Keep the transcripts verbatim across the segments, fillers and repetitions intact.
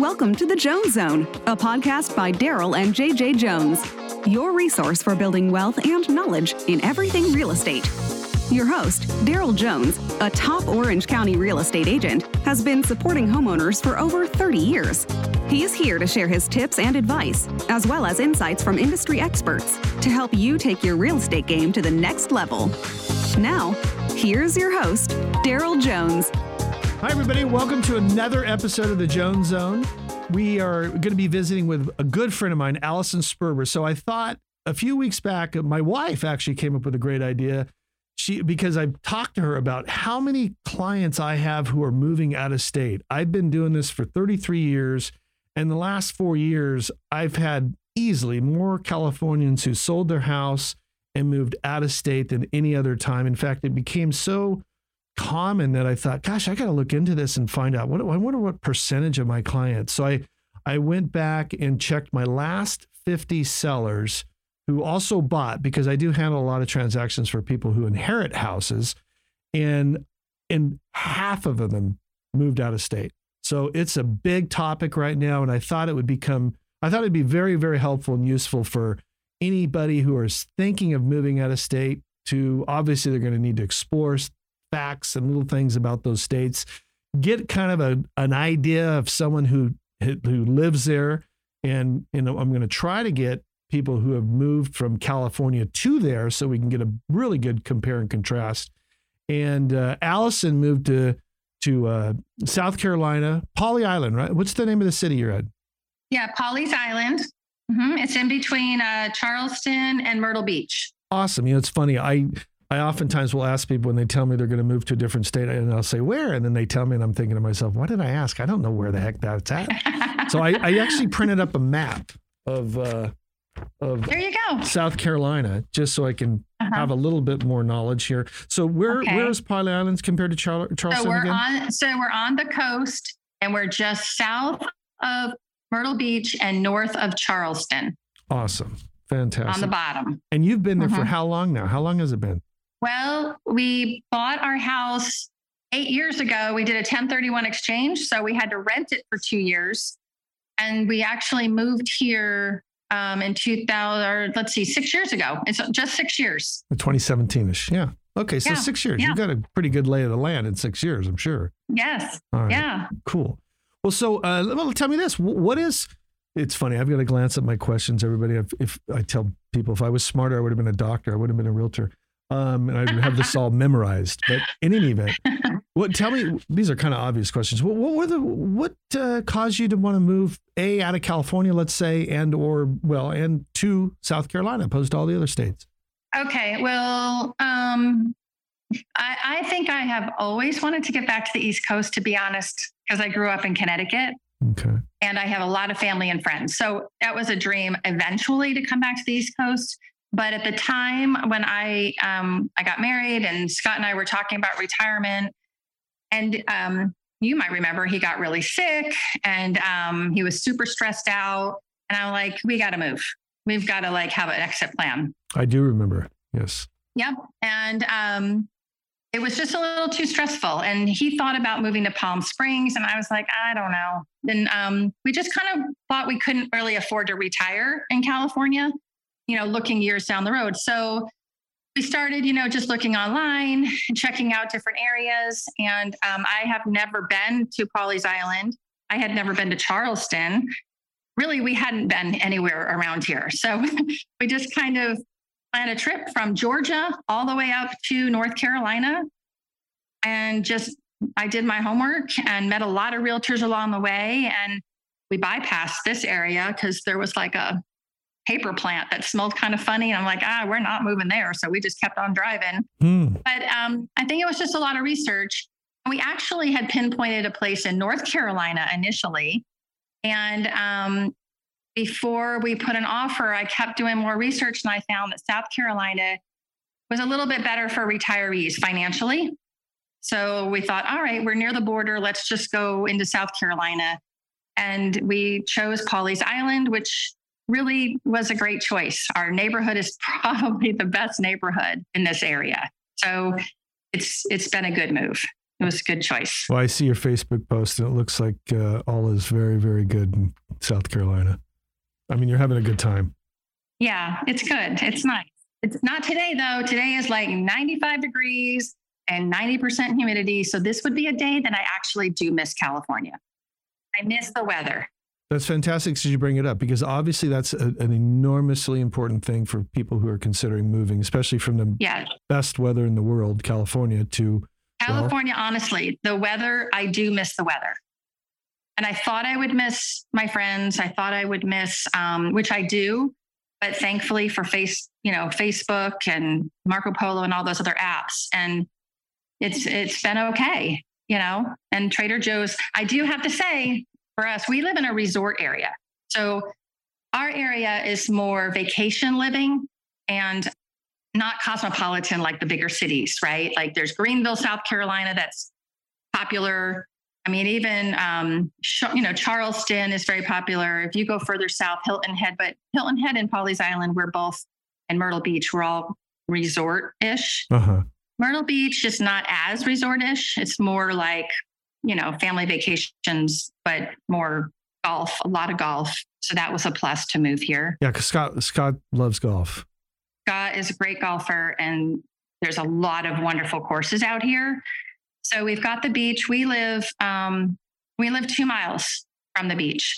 Welcome to the Jones Zone, a podcast by Daryl and J J Jones, your resource for building wealth and knowledge in everything real estate. Your host, Daryl Jones, a top Orange County real estate agent, has been supporting homeowners for over thirty years. He is here to share his tips and advice, as well as insights from industry experts to help you take your real estate game to the next level. Now, here's your host, Daryl Jones. Hi, everybody. Welcome to another episode of the Jones Zone. We are going to be visiting with a good friend of mine, Allison Sperber. So I thought a few weeks back, my wife actually came up with a great idea. She, because I've talked to her about how many clients I have who are moving out of state. I've been doing this for thirty-three years. And the last four years, I've had easily more Californians who sold their house and moved out of state than any other time. In fact, it became so common that I thought, gosh, I got to look into this and find out what, I wonder what percentage of my clients. So I, I went back and checked my last fifty sellers who also bought, because I do handle a lot of transactions for people who inherit houses, and, and half of them moved out of state. So it's a big topic right now. And I thought it would become, I thought it'd be very, very helpful and useful for anybody who is thinking of moving out of state to, obviously they're going to need to explore facts and little things about those states, get kind of a, an idea of someone who, who lives there. And, you know, I'm going to try to get people who have moved from California to there so we can get a really good compare and contrast. And uh, Allison moved to, to uh, South Carolina, Pawleys Island, right? What's the name of the city you're at? Yeah, Pawleys Island. Mm-hmm. It's in between uh, Charleston and Myrtle Beach. Awesome. You know, it's funny. I, I oftentimes will ask people when they tell me they're going to move to a different state, and I'll say, where? And then they tell me, and I'm thinking to myself, why did I ask? I don't know where the heck that's at. So I, I actually printed up a map of, uh, of there you go. South Carolina, just so I can uh-huh. have a little bit more knowledge here. So where, okay. where is Pawleys Islands compared to Char- Charleston so we're again? On, so we're on the coast, and we're just south of Myrtle Beach and north of Charleston. Awesome. Fantastic. On the bottom. And you've been there mm-hmm. for how long now? How long has it been? Well, we bought our house eight years ago. We did a ten thirty-one exchange, so we had to rent it for two years. And we actually moved here um, in two thousand, or let's see, six years ago. It's just six years. twenty seventeen-ish, yeah. Okay, so yeah. six years. Yeah. You've got a pretty good lay of the land in six years, I'm sure. Yes. All right. Yeah. Cool. Well, so uh, well, tell me this. What is, it's funny, I've got to glance at my questions, everybody. If, if I tell people, if I was smarter, I would have been a doctor. I would have been a realtor. Um, and I'd have this all memorized. But in any event, what? Tell me, these are kind of obvious questions. What, what were the what uh, caused you to want to move a out of California, let's say, and or well, and to South Carolina, opposed to all the other states? Okay, well, um, I, I think I have always wanted to get back to the East Coast, to be honest, because I grew up in Connecticut. Okay. And I have a lot of family and friends, so that was a dream eventually to come back to the East Coast. But at the time when I um, I got married, and Scott and I were talking about retirement, and um, you might remember he got really sick, and um, he was super stressed out. And I'm like, we got to move. We've got to like have an exit plan. I do remember. Yes. Yep. And um, it was just a little too stressful. And he thought about moving to Palm Springs, and I was like, I don't know. And um, we just kind of thought we couldn't really afford to retire in California, you know, looking years down the road. So we started, you know, just looking online and checking out different areas. And um, I have never been to Pawleys Island. I had never been to Charleston. Really, we hadn't been anywhere around here. So we just kind of planned a trip from Georgia all the way up to North Carolina. And just, I did my homework and met a lot of realtors along the way. And we bypassed this area because there was like a paper plant that smelled kind of funny. And I'm like, ah, we're not moving there. So we just kept on driving. Mm. But um, I think it was just a lot of research. We actually had pinpointed a place in North Carolina initially. And um, before we put an offer, I kept doing more research, and I found that South Carolina was a little bit better for retirees financially. So we thought, all right, we're near the border. Let's just go into South Carolina. And we chose Pawleys Island, which really was a great choice. Our neighborhood is probably the best neighborhood in this area. So it's it's been a good move. it was a good choice. Well, I see your Facebook post and it looks like uh, all is very, very good in South Carolina. I mean, you're having a good time. Yeah, it's good. It's nice. It's not today though. Today is like ninety-five degrees and ninety percent humidity. So this would be a day that I actually do miss California. I miss the weather. That's fantastic that you bring it up, because obviously that's a, an enormously important thing for people who are considering moving, especially from the yeah. best weather in the world, California, to California. Well, honestly, the weather, I do miss the weather. And I thought I would miss my friends. I thought I would miss, um, which I do, but thankfully for face, you know, Facebook and Marco Polo and all those other apps. And it's, it's been okay, you know, and Trader Joe's, I do have to say, for us, we live in a resort area. So our area is more vacation living and not cosmopolitan like the bigger cities, right? Like there's Greenville, South Carolina, that's popular. I mean, even, um, you know, Charleston is very popular. If you go further south, Hilton Head, but Hilton Head and Pawleys Island, we're both, and Myrtle Beach, we're all resort-ish. Uh-huh. Myrtle Beach is not as resort-ish. It's more like, you know, family vacations, but more golf, a lot of golf. So that was a plus to move here. Yeah, because Scott, Scott loves golf. Scott is a great golfer, and there's a lot of wonderful courses out here. So we've got the beach. We live, um, we live two miles from the beach.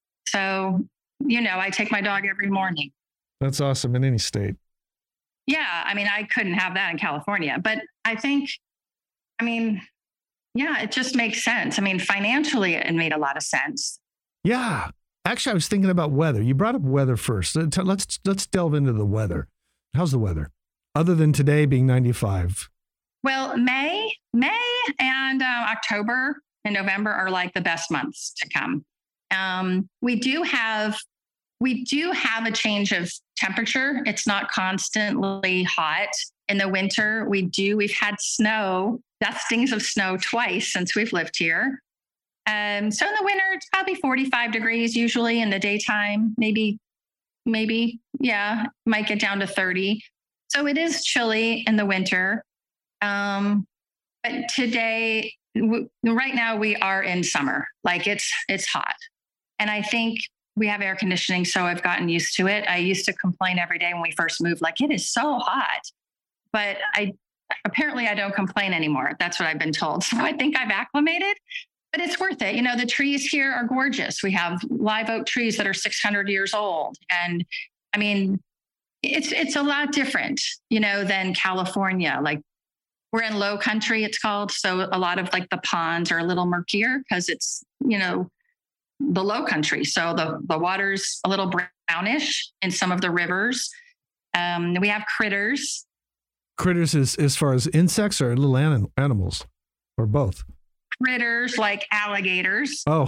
So, you know, I take my dog every morning. That's awesome in any state. Yeah. I mean, I couldn't have that in California, but I think, I mean, yeah, it just makes sense. I mean, financially, it made a lot of sense. Yeah. Actually, I was thinking about weather. You brought up weather first. Let's let's delve into the weather. How's the weather? Other than today being ninety-five. Well, May, May and uh, October and November are like the best months to come. Um, we do have we do have a change of temperature. It's not constantly hot. In the winter, we do. We've had snow, dustings of snow twice since we've lived here. Um, so in the winter, it's probably forty-five degrees usually in the daytime. Maybe, maybe, yeah, might get down to thirty. So it is chilly in the winter. Um, but today, w- right now, we are in summer. Like it's it's hot, and I think we have air conditioning, so I've gotten used to it. I used to complain every day when we first moved, like it is so hot. But I apparently I don't complain anymore. That's what I've been told. So I think I've acclimated, but it's worth it. You know, the trees here are gorgeous. We have live oak trees that are six hundred years old. And I mean, it's it's a lot different, you know, than California. Like we're in low country, it's called. So a lot of like the ponds are a little murkier because it's, you know, the low country. So the, the water's a little brownish in some of the rivers. Um, we have critters. Critters is as far as insects or little anim- animals or both? Critters like alligators. Oh.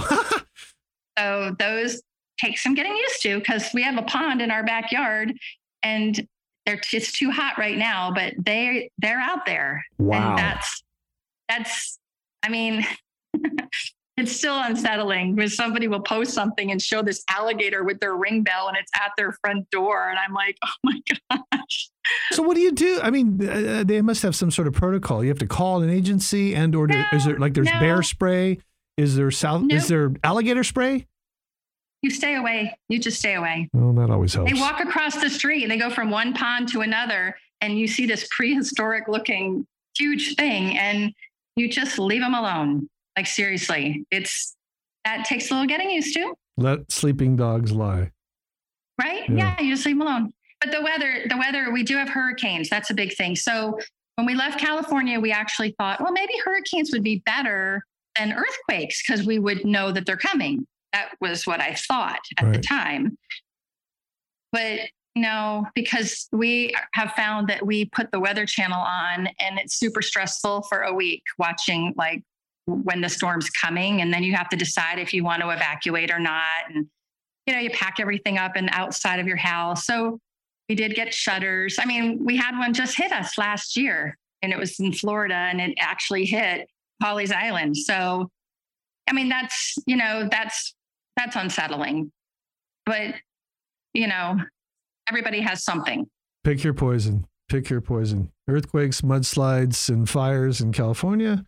So those take some getting used to because we have a pond in our backyard and they're it's too hot right now, but they they're out there. Wow. And that's that's I mean it's still unsettling when somebody will post something and show this alligator with their ring bell and it's at their front door. And I'm like, oh my gosh. So what do you do? I mean, uh, they must have some sort of protocol. You have to call an agency and or no, is there like there's no. bear spray? Is there south? Nope. Is there alligator spray? You stay away. You just stay away. Well, that always helps. They walk across the street. They go from one pond to another and you see this prehistoric looking huge thing and you just leave them alone. Like seriously, it's that takes a little getting used to. Let sleeping dogs lie. Right? Yeah. Yeah, you just leave them alone. But the weather, the weather, we do have hurricanes. That's a big thing. So when we left California, we actually thought, well, maybe hurricanes would be better than earthquakes because we would know that they're coming. That was what I thought at right. the time. But no, because we have found that we put the Weather Channel on and it's super stressful for a week watching like when the storm's coming. And then you have to decide if you want to evacuate or not. And, you know, you pack everything up and outside of your house. So we did get shutters. I mean, we had one just hit us last year and it was in Florida and it actually hit Pawleys Island. So, I mean, that's, you know, that's, that's unsettling, but you know, everybody has something. Pick your poison, pick your poison. Earthquakes, mudslides, and fires in California.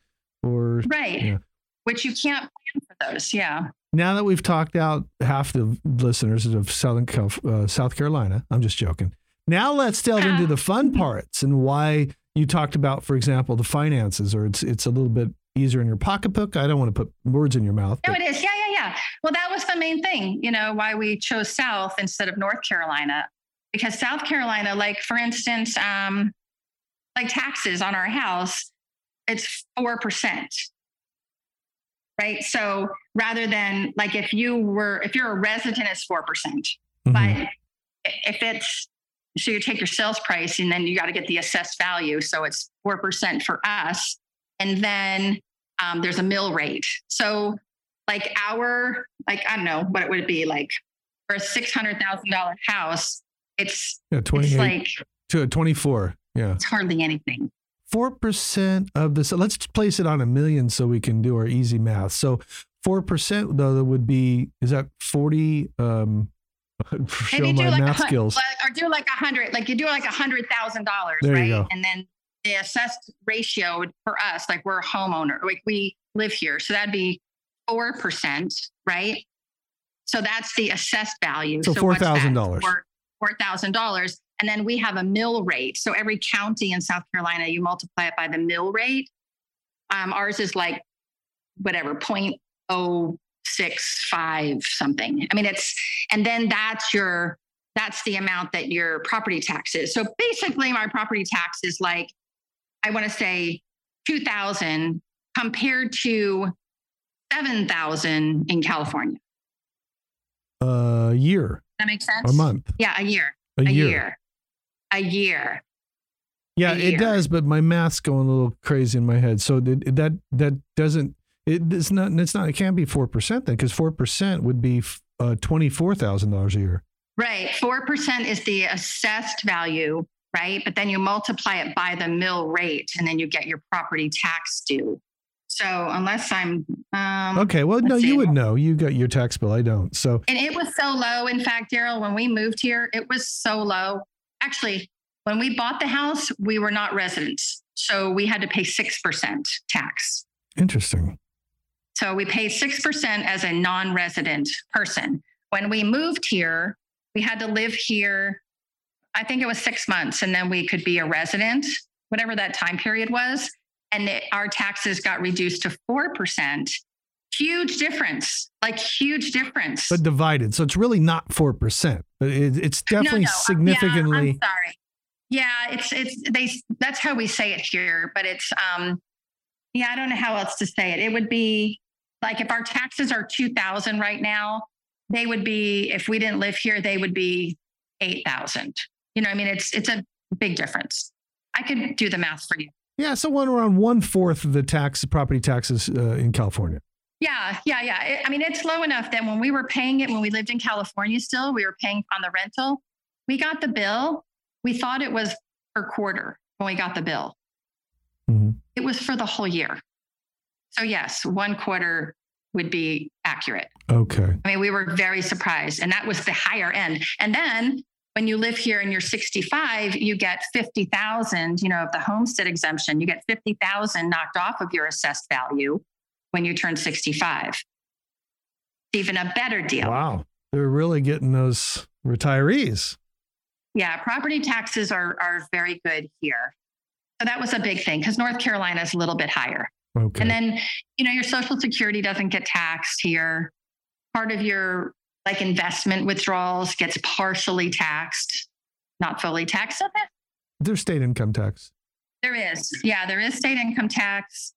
or right. Yeah. Which you can't plan for those. Yeah. Now that we've talked out half the listeners of Southern uh, South Carolina, I'm just joking. Now let's delve into the fun parts and why you talked about, for example, the finances, or it's it's a little bit easier in your pocketbook. I don't want to put words in your mouth. No, but- it is. Yeah, yeah, yeah. Well, that was the main thing, you know, why we chose South instead of North Carolina, because South Carolina, like for instance, um, like taxes on our house, it's four percent. Right. So rather than like if you were, if you're a resident, it's four percent. Mm-hmm. But if it's, so you take your sales price and then you got to get the assessed value. So it's four percent for us. And then um, there's a mill rate. So like our, like, I don't know what it would be like for a six hundred thousand dollars house. It's, yeah, it's like to twenty-four. Yeah. It's hardly anything. four percent of this, let's place it on a million so we can do our easy math. So four percent though, that would be, is that forty, um, show Maybe my do like math a, skills. Or do like a hundred, like you do like a hundred thousand dollars, there right? You go. And then the assessed ratio for us, like we're a homeowner, like we live here. So that'd be four percent, right? So that's the assessed value. So, so four thousand dollars. four thousand dollars. And then we have a mill rate. So every county in South Carolina, you multiply it by the mill rate. Um, ours is like whatever, zero point zero six five something. I mean, it's, and then that's your, that's the amount that your property tax is. So basically my property tax is like, I want to say two thousand compared to seven thousand in California. A year. That makes sense? A month. Yeah, a year. A, a year. year. A year. Yeah, a it year. does, but my math's going a little crazy in my head. So that that that doesn't. It, it's not. It's not. It can't be four percent then, because four percent would be uh, twenty four thousand dollars a year. Right. Four percent is the assessed value, right? But then you multiply it by the mill rate, and then you get your property tax due. So unless I'm um, okay, well, no, see. you would know. You got your tax bill. I don't. So and it was so low. In fact, Daryl, when we moved here, it was so low. Actually, when we bought the house, we were not residents, so we had to pay six percent tax. Interesting. So we paid six percent as a non-resident person. When we moved here, we had to live here. I think it was six months, and then we could be a resident, whatever that time period was. And it, our taxes got reduced to four percent. Huge difference, like huge difference. But divided. So it's really not four percent, but it, it's definitely no, no. significantly. Yeah, I'm sorry. Yeah, it's, it's, they, that's how we say it here, but it's, um, yeah, I don't know how else to say it. It would be like if our taxes are two thousand right now, they would be, if we didn't live here, they would be eight thousand. You know, I mean, it's, it's a big difference. I could do the math for you. Yeah. So one around one fourth of the tax, property taxes uh, in California. Yeah, yeah, yeah. It, I mean, it's low enough that when we were paying it, when we lived in California still, we were paying on the rental. We got the bill. We thought it was per quarter when we got the bill. Mm-hmm. It was for the whole year. So yes, one quarter would be accurate. Okay. I mean, we were very surprised. And that was the higher end. And then when you live here and you're sixty-five, you get fifty thousand, you know, of the homestead exemption, you get fifty thousand knocked off of your assessed value when you turn sixty-five. Even a better deal. Wow. They're really getting those retirees. Yeah. Property taxes are, are very good here. So that was a big thing because North Carolina is a little bit higher. Okay. And then, you know, your Social Security doesn't get taxed here. Part of your like investment withdrawals gets partially taxed, not fully taxed. So that, There's state income tax. there is. Yeah, there is state income tax.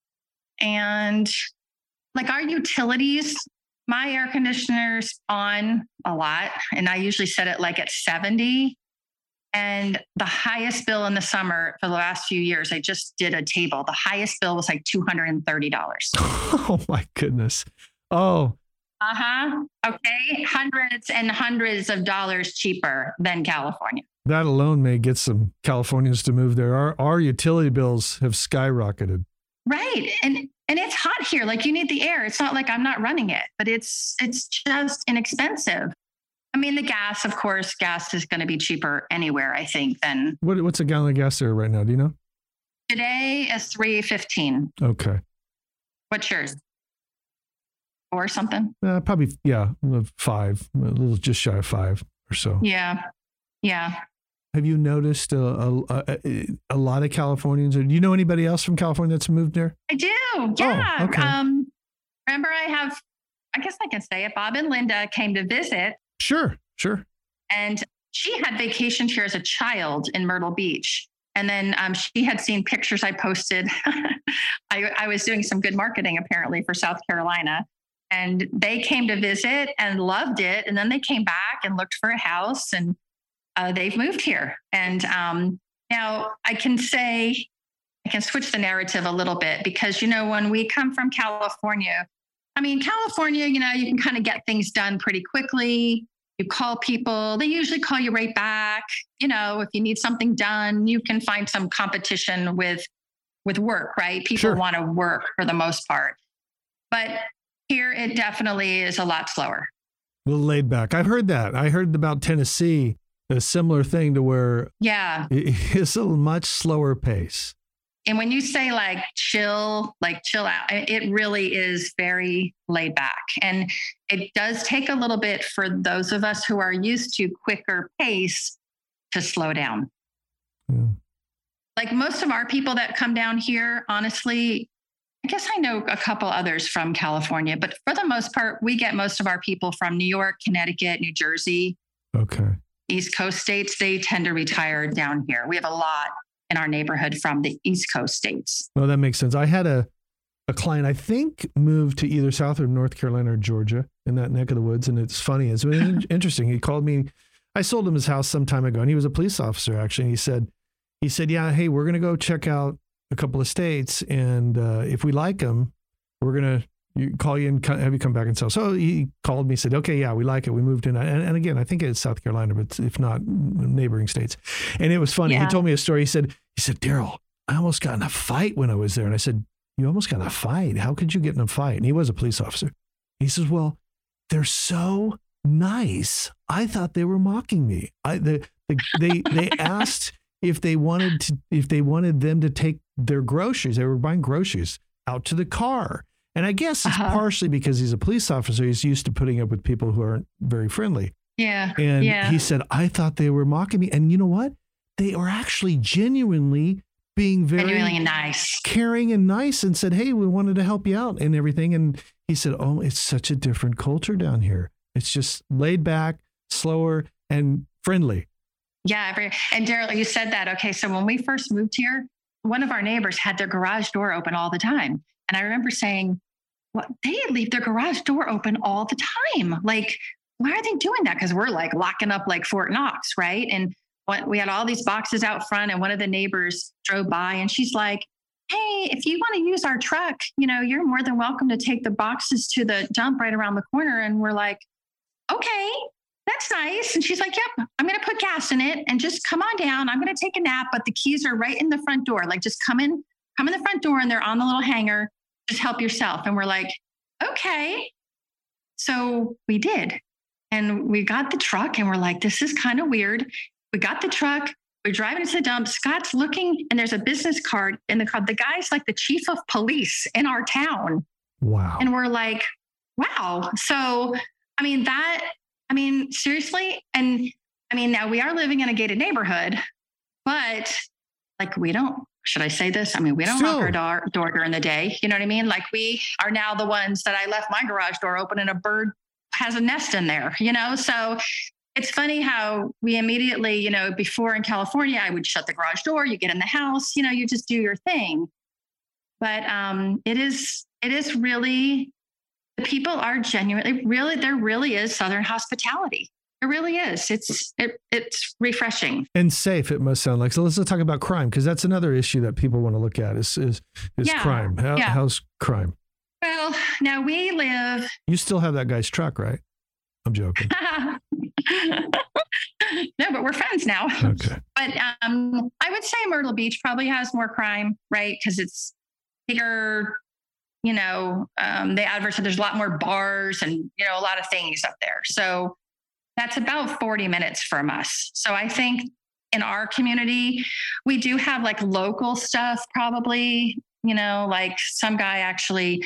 And like our utilities, my air conditioner's on a lot. And I usually set it like at seventy. And the highest bill in the summer for the last few years, I just did a table. The highest bill was like two hundred thirty dollars. Oh my goodness. Oh. Uh-huh. Okay. Hundreds and hundreds of dollars cheaper than California. That alone may get some Californians to move there. Our, our utility bills have skyrocketed. Right. And and it's hot here. Like you need the air. It's not like I'm not running it, but it's it's just inexpensive. I mean, the gas, of course, gas is going to be cheaper anywhere, I think, than What, what's a gallon of gas there right now? Do you know? today is three fifteen. Okay. What's yours? Or something? Uh, probably, yeah, five, a little just shy of five or so. Yeah. Yeah. Have you noticed a, a, a, a lot of Californians? Or do you know anybody else from California that's moved there? I do. Yeah. Oh, okay. Um, remember, I have, I guess I can say it. Bob and Linda came to visit. Sure, sure. And she had vacationed here as a child in Myrtle Beach. And then um, she had seen pictures I posted. I, I was doing some good marketing apparently for South Carolina. And they came to visit and loved it. And then they came back and looked for a house, and uh, they've moved here. And um, now I can say, I can switch the narrative a little bit because, you know, when we come from California, I mean, California, you know, you can kind of get things done pretty quickly. You call people, they usually call you right back. You know, if you need something done, you can find some competition with, with work, right? People Sure. want to work for the most part. But here, it definitely is a lot slower. A little laid back. I've heard that. I heard about Tennessee, a similar thing to where Yeah. it's a much slower pace. And when you say like chill, like chill out, it really is very laid back. And it does take a little bit for those of us who are used to quicker pace to slow down. Yeah. Like most of our people that come down here, honestly, I guess I know a couple others from California, but for the most part, we get most of our people from New York, Connecticut, New Jersey. Okay. East Coast states, they tend to retire down here. We have a lot in our neighborhood from the East Coast states. Well, that makes sense. I had a, a client, I think, moved to either South or North Carolina or Georgia in that neck of the woods. And it's funny. It's been interesting. He called me. I sold him his house some time ago, and he was a police officer, actually. And he said, he said, yeah, hey, we're going to go check out a couple of states, and uh, if we like them, we're gonna you call you and have you come back and sell. So he called me, said, okay, yeah, we like it. We moved in, and, and again, I think it's South Carolina, but if not, neighboring states. And it was funny. Yeah. He told me a story. He said, he said, Daryl, I almost got in a fight when I was there. And I said, you almost got in a fight? How could you get in a fight? And he was a police officer. He says, well, they're so nice. I thought they were mocking me. I the, the they they asked if they wanted to if they wanted them to take their groceries. They were buying groceries out to the car. And I guess it's Uh-huh. partially because he's a police officer. He's used to putting up with people who aren't very friendly. Yeah. And yeah. he said, I thought they were mocking me. And you know what? They are actually genuinely being very Genuinely nice. caring and nice, and said, hey, we wanted to help you out and everything. And he said, oh, it's such a different culture down here. It's just laid back, slower, and friendly. Yeah. Every, and Daryl, you said that. Okay. So when we first moved here, one of our neighbors had their garage door open all the time. And I remember saying, well, they leave their garage door open all the time. Like, why are they doing that? Because we're like locking up like Fort Knox, right? And what, we had all these boxes out front, and one of the neighbors drove by, and she's like, hey, if you want to use our truck, you know, you're more than welcome to take the boxes to the dump right around the corner. And we're like, okay, that's nice. And she's like, yep, I'm going to put gas in it and just come on down. I'm going to take a nap, but the keys are right in the front door. Like, just come in, come in the front door, and they're on the little hanger. Just help yourself. And we're like, okay. So we did. And we got the truck, and we're like, this is kind of weird. We got the truck. We're driving to the dump. Scott's looking, and there's a business card in the car. The guy's like the chief of police in our town. Wow. And we're like, wow. So, I mean, that, I mean, seriously. And I mean, now we are living in a gated neighborhood, but like, we don't, should I say this? I mean, we don't Still. lock our door, door during the day. You know what I mean? Like, we are now the ones that I left my garage door open and a bird has a nest in there, you know? So it's funny how we immediately, you know, before in California, I would shut the garage door, you get in the house, you know, you just do your thing. But um, it is, it is really, the people are genuinely, really, there really is Southern hospitality. It really is. It's, it, it's refreshing. And safe, it must sound like. So let's talk about crime, because that's another issue that people want to look at is is, is Yeah. crime. How, Yeah. How's crime? Well, now we live, You still have that guy's truck, right? I'm joking. no, but we're friends now. Okay. But um, I would say Myrtle Beach probably has more crime, right? Because it's bigger, you know, um, they advertise there's a lot more bars and, you know, a lot of things up there. So that's about forty minutes from us. So I think in our community, we do have like local stuff probably, you know, like some guy actually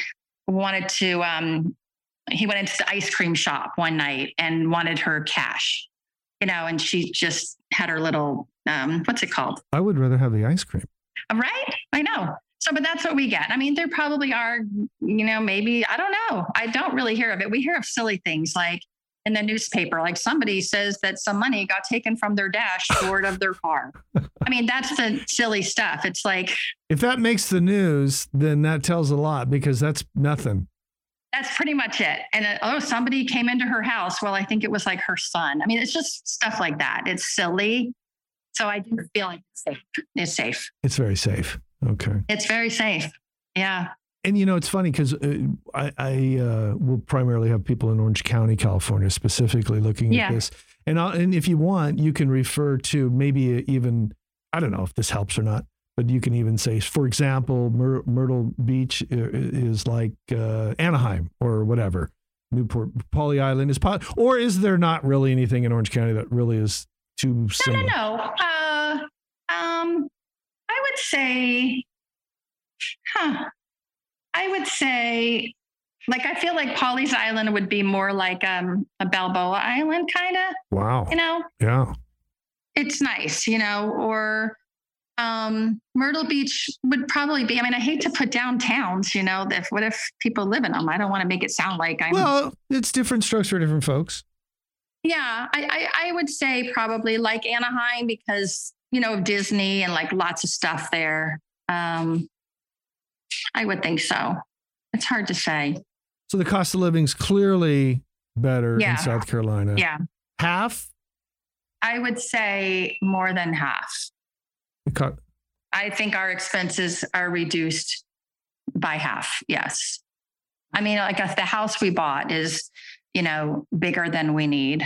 wanted to, um, he went into the ice cream shop one night and wanted her cash, you know, and she just had her little, um, what's it called? I would rather have the ice cream. Right? I know. So, but that's what we get. I mean, there probably are, you know, maybe, I don't know. I don't really hear of it. We hear of silly things like in the newspaper, like somebody says that some money got taken from their dashboard of their car. I mean, that's the silly stuff. It's like, if that makes the news, then that tells a lot because that's nothing. That's pretty much it. And uh, oh, somebody came into her house. Well, I think it was like her son. I mean, it's just stuff like that. It's silly. So I do feel like it's safe. It's safe. It's very safe. Okay. It's very safe. Yeah. And, you know, it's funny because uh, I, I uh, will primarily have people in Orange County, California, specifically looking yeah. at this. And, I'll, and if you want, you can refer to maybe even, I don't know if this helps or not, but you can even say, for example, Myr- Myrtle Beach is like uh, Anaheim or whatever. Newport, Pawleys Island is, po- or is there not really anything in Orange County that really is too similar? No, no, no. Uh, um, I would say, huh. I would say, like, I feel like Pawleys Island would be more like um, a Balboa Island, kind of. Wow. You know? Yeah. It's nice, you know, or um, Myrtle Beach would probably be, I mean, I hate to put down towns, you know, if, what if people live in them? I don't want to make it sound like I'm. Well, it's different strokes for different folks. Yeah, I, I, I would say probably like Anaheim because, you know, Disney and like lots of stuff there. Um, I would think so. It's hard to say. So the cost of living is clearly better yeah. in South Carolina. Yeah. Half? I would say more than half. Co- I think our expenses are reduced by half. Yes. I mean, like the house we bought is, you know, bigger than we need.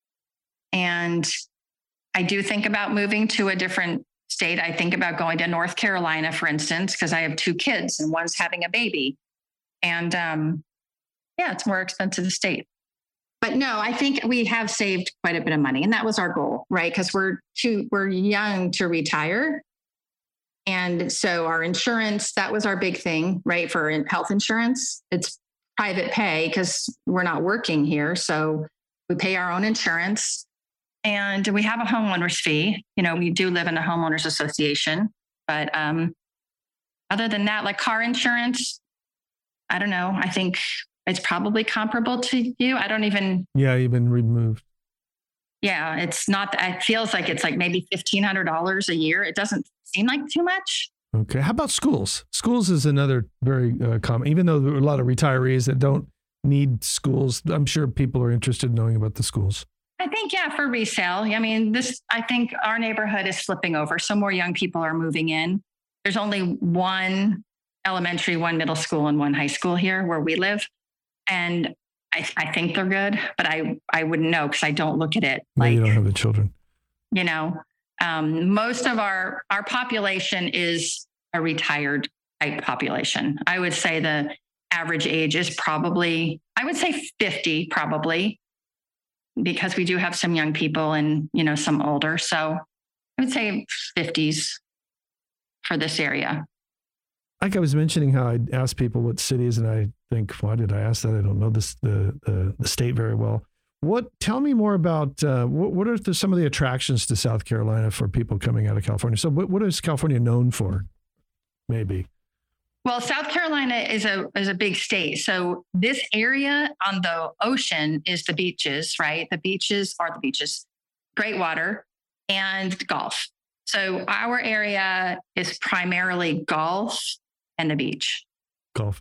And I do think about moving to a different state. I think about going to North Carolina, for instance, because I have two kids and one's having a baby. And um, yeah, it's a more expensive state. But no, I think we have saved quite a bit of money. And that was our goal, right? Because we're too, we're young to retire. And so our insurance, that was our big thing, right? For health insurance, it's private pay because we're not working here. So we pay our own insurance. And we have a homeowner's fee. You know, we do live in a homeowners association, but um, other than that, like car insurance, I don't know. I think it's probably comparable to you. I don't even. Yeah, you've been removed. Yeah, it's not. It feels like it's like maybe fifteen hundred dollars a year. It doesn't seem like too much. Okay. How about schools? Schools is another very uh, common, even though there are a lot of retirees that don't need schools. I'm sure people are interested in knowing about the schools. I think, yeah, for resale. I mean, this, I think our neighborhood is flipping over. So more young people are moving in. There's only one elementary, one middle school, and one high school here where we live. And I, I think they're good, but I, I wouldn't know because I don't look at it. No, like, you don't have the children. You know, um, most of our, our population is a retired type population. I would say the average age is probably, I would say fifty probably, because we do have some young people and, you know, some older. So I would say fifties for this area. Like I was mentioning how I asked people what cities, and I think, why did I ask that? I don't know this the the, the state very well. What? Tell me more about uh, what, what are the, some of the attractions to South Carolina for people coming out of California? So what, what is California known for? Maybe. Well, South Carolina is a is a big state. So this area on the ocean is the beaches, right? The beaches are the beaches, great water, and golf. So our area is primarily golf and the beach. Golf.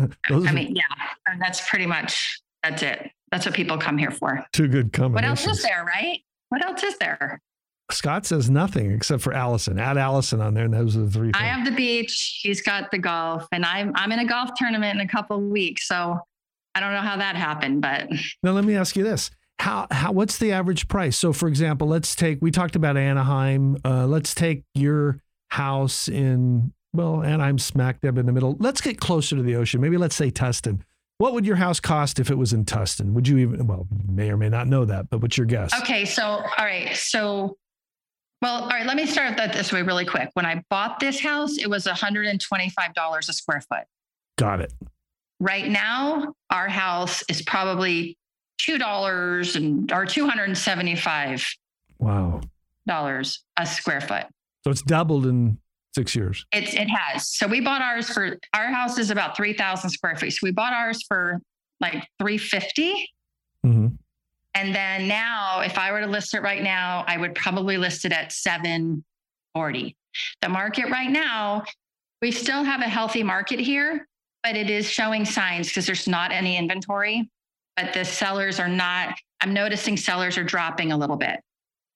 I mean, yeah, and that's pretty much, that's it. That's what people come here for. Two good combinations. What else is there, right? What else is there? Scott says nothing except for Allison. Add Allison on there, and those are the three things. I have the beach. He's got the golf, and I'm I'm in a golf tournament in a couple of weeks. So I don't know how that happened, but now let me ask you this: how how what's the average price? So, for example, let's take we talked about Anaheim. Uh, let's take your house in well, Anaheim, smack dab in the middle. Let's get closer to the ocean. Maybe let's say Tustin. What would your house cost if it was in Tustin? Would you even? Well, you may or may not know that, but what's your guess? Okay, so all right, so. Well, all right, let me start that this way really quick. When I bought this house, it was one hundred twenty-five dollars a square foot. Got it. right now, our house is probably two dollars and or two hundred seventy-five Wow. dollars a square foot. So it's doubled in six years. It's it has. So we bought ours for our house is about three thousand square feet. So we bought ours for like three fifty. Mm-hmm. And then now, if I were to list it right now, I would probably list it at seven forty. The market right now, we still have a healthy market here, but it is showing signs because there's not any inventory. But the sellers are not, I'm noticing sellers are dropping a little bit.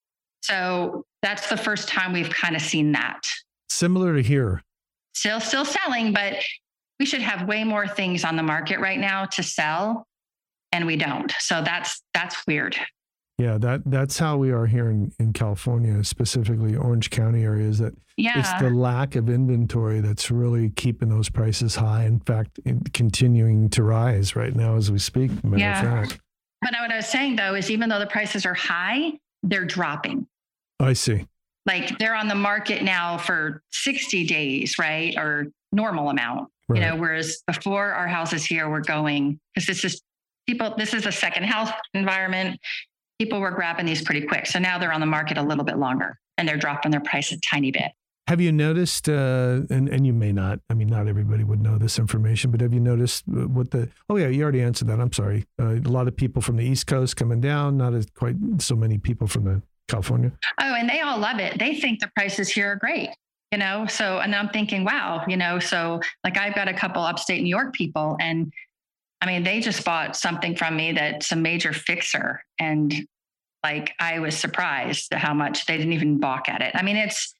So that's the first time we've kind of seen that. Similar to here. Still, still selling, but we should have way more things on the market right now to sell, and we don't. So that's that's weird. Yeah, that that's how we are here in, in California, specifically Orange County areas. That Yeah. it's the lack of inventory that's really keeping those prices high. In fact, in, continuing to rise right now as we speak. Matter Yeah. of fact. But what I was saying though is even though the prices are high, they're dropping. I see. Like they're on the market now for sixty days, right? Or normal amount, Right. you know, whereas before our houses here were going, because this is people, this is a second house environment. People were grabbing these pretty quick. So now they're on the market a little bit longer and they're dropping their price a tiny bit. Have you noticed, uh, and, and you may not, I mean, not everybody would know this information, but have you noticed what the, oh yeah, you already answered that. I'm sorry. Uh, a lot of people from the East Coast coming down, not as quite so many people from the California. Oh, and they all love it. They think the prices here are great, you know? So, and I'm thinking, wow, you know, so like I've got a couple upstate New York people and I mean, they just bought something from me that's a major fixer. And like, I was surprised at how much they didn't even balk at it. I mean, it's,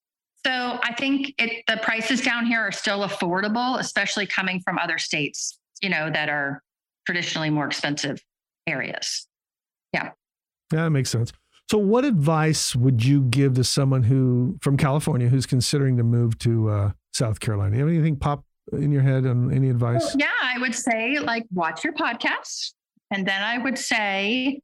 so I think it, the prices down here are still affordable, especially coming from other states, you know, that are traditionally more expensive areas. Yeah. Yeah, that makes sense. So what advice would you give to someone who from California who's considering to move to uh, South Carolina? Do you have anything pop in your head on any advice? Well, yeah, I would say like watch your podcasts. And then I would say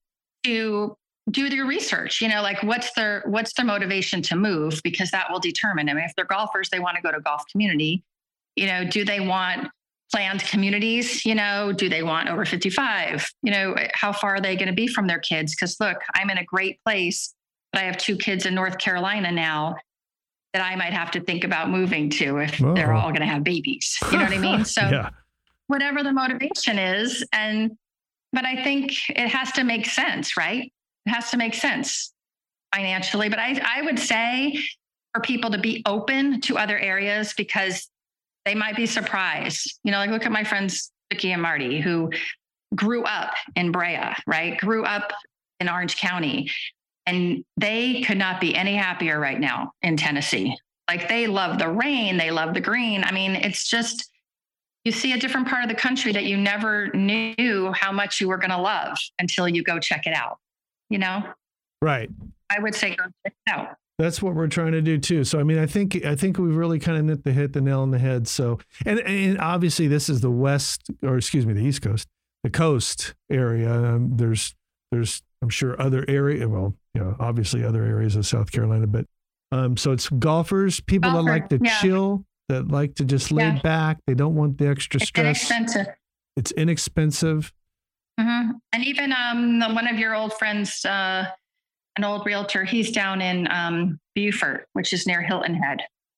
to do your research, you know, like what's their what's their motivation to move? Because that will determine. I mean, if they're golfers, they want to go to golf community. You know, do they want planned communities? You know, do they want over fifty-five? You know, how far are they going to be from their kids? Because look, I'm in a great place, but I have two kids in North Carolina now that I might have to think about moving to if Uh-oh. they're all going to have babies. You know what I mean? So Yeah. whatever the motivation is, and but I think it has to make sense, right? It has to make sense financially. But I, I would say for people to be open to other areas because they might be surprised. You know, like look at my friends, Vicky and Marty, who grew up in Brea, right? Grew up in Orange County. And they could not be any happier right now in Tennessee. Like they love the rain. They love the green. I mean, it's just, you see a different part of the country that you never knew how much you were going to love until you go check it out. You know? Right. I would say go check it out. That's what we're trying to do too. So, I mean, I think, I think we've really kind of hit the, hit the nail on the head. So, and, and obviously this is the West, or excuse me, the East Coast, the coast area. Um, there's, there's, I'm sure other area, well, you know, obviously other areas of South Carolina, but um, so it's golfers, people Golfer, that like to yeah. chill, that like to just lay Yeah. back. They don't want the extra It's stress. inexpensive. It's inexpensive. Mm-hmm. And even um, one of your old friends, uh, an old realtor, he's down in um, Beaufort, which is near Hilton Head.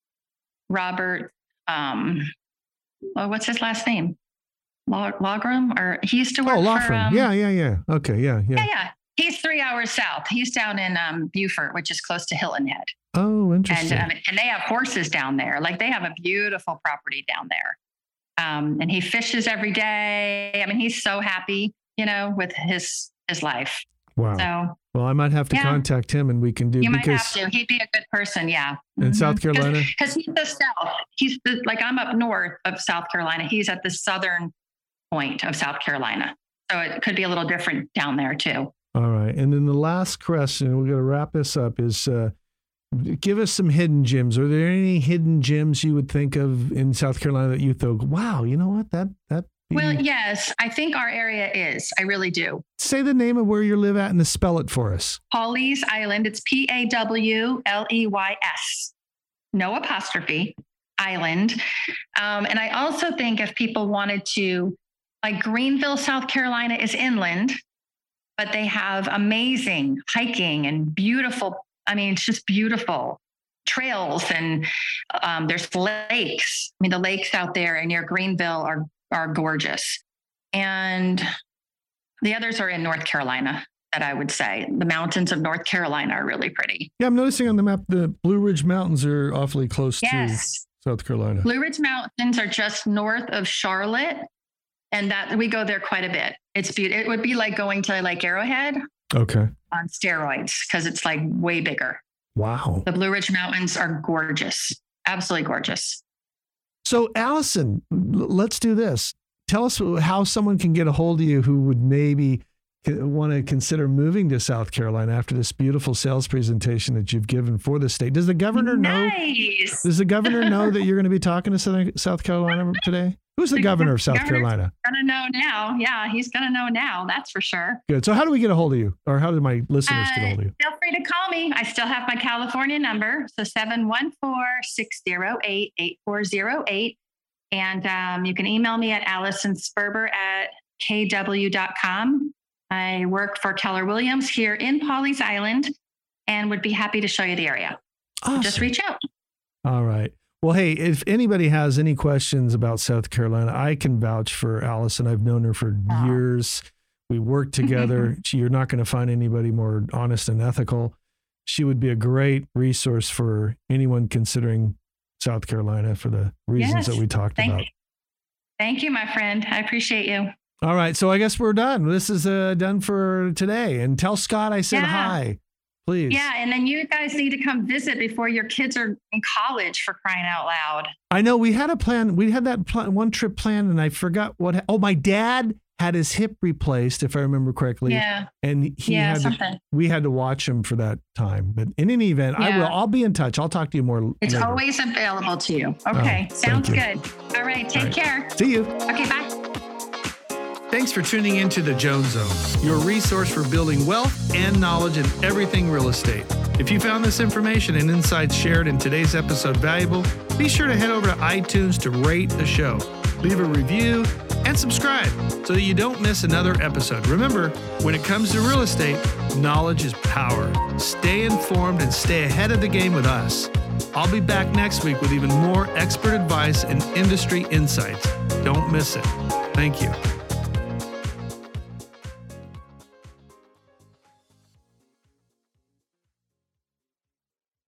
Robert, um, well, what's his last name? Law, Lawgram? Or he used to work Oh, law for... firm. Um, yeah, yeah, yeah. Okay, yeah, yeah. yeah, yeah. He's three hours south. He's down in um, Beaufort, which is close to Hilton Head. Oh, And interesting. um, and they have horses down there. Like they have a beautiful property down there. Um, and he fishes every day. I mean, he's so happy, you know, with his his life. wow. So Well, I might have to Yeah. contact him and we can do you might because have to. He'd be a good person, yeah. in South Carolina. Because he's the south. He's the, like I'm up north of South Carolina. He's at the southern point of South Carolina. So it could be a little different down there too. All right. And then the last question, we're going to wrap this up, is uh, give us some hidden gems. Are there any hidden gems you would think of in South Carolina that you thought, wow, you know what, that, that, Well, yes, I think our area is. I really do. say the name of where you live at and spell it for us. Pawleys Island. It's P A W L E Y S. No apostrophe. Island. Um, and I also think if people wanted to, like Greenville, South Carolina is inland, but they have amazing hiking and beautiful, I mean, it's just beautiful trails, and um, there's lakes. I mean, the lakes out there near Greenville are are gorgeous. And the others are in North Carolina, that I would say. The mountains of North Carolina are really pretty. Yeah, I'm noticing on the map the Blue Ridge Mountains are awfully close yes. to South Carolina. Blue Ridge Mountains are just north of Charlotte, and that we go there quite a bit. It's beautiful. It would be like going to Lake Arrowhead. Okay. On steroids, because it's like way bigger. Wow. The Blue Ridge Mountains are gorgeous. Absolutely gorgeous. So Allison, let's do this. Tell us how someone can get a hold of you who would maybe want to consider moving to South Carolina after this beautiful sales presentation that you've given for the state. Does the governor nice. know? Does the governor know that you're going to be talking to Southern, South Carolina today? Who's the, the governor of South Governor's Carolina? Gonna know now. Yeah, he's gonna know now. That's for sure. Good. So how do we get a hold of you, or how do my listeners uh, get a hold of you? Feel free to call me. I still have my California number, so seven one four, six zero eight, eight four zero eight, and um, you can email me at allison sperber at k w dot com. I work for Keller Williams here in Pawleys Island, and would be happy to show you the area. Awesome. Just reach out. All right. Well, hey, if anybody has any questions about South Carolina, I can vouch for Allison. I've known her for oh. years. We work together. she, you're not going to find anybody more honest and ethical. She would be a great resource for anyone considering South Carolina for the reasons yes. that we talked Thank about. You. Thank you, my friend. I appreciate you. All right. So I guess we're done. This is uh, done for today. And tell Scott I said yeah. hi. Please. Yeah, and then you guys need to come visit before your kids are in college, for crying out loud. I know we had a plan. We had that plan, one trip planned, and I forgot what. Oh, my dad had his hip replaced, if I remember correctly. Yeah. And he yeah, had something. To, we had to watch him for that time. But in any event, yeah. I will. I'll be in touch. I'll talk to you more. It's later. always available to you. Okay, oh, sounds good. All right, take All right. care. See you. Okay, bye. Thanks for tuning into the Jones Zone, your resource for building wealth and knowledge in everything real estate. If you found this information and insights shared in today's episode valuable, be sure to head over to iTunes to rate the show, leave a review, and subscribe so that you don't miss another episode. Remember, when it comes to real estate, knowledge is power. Stay informed and stay ahead of the game with us. I'll be back next week with even more expert advice and industry insights. Don't miss it. Thank you.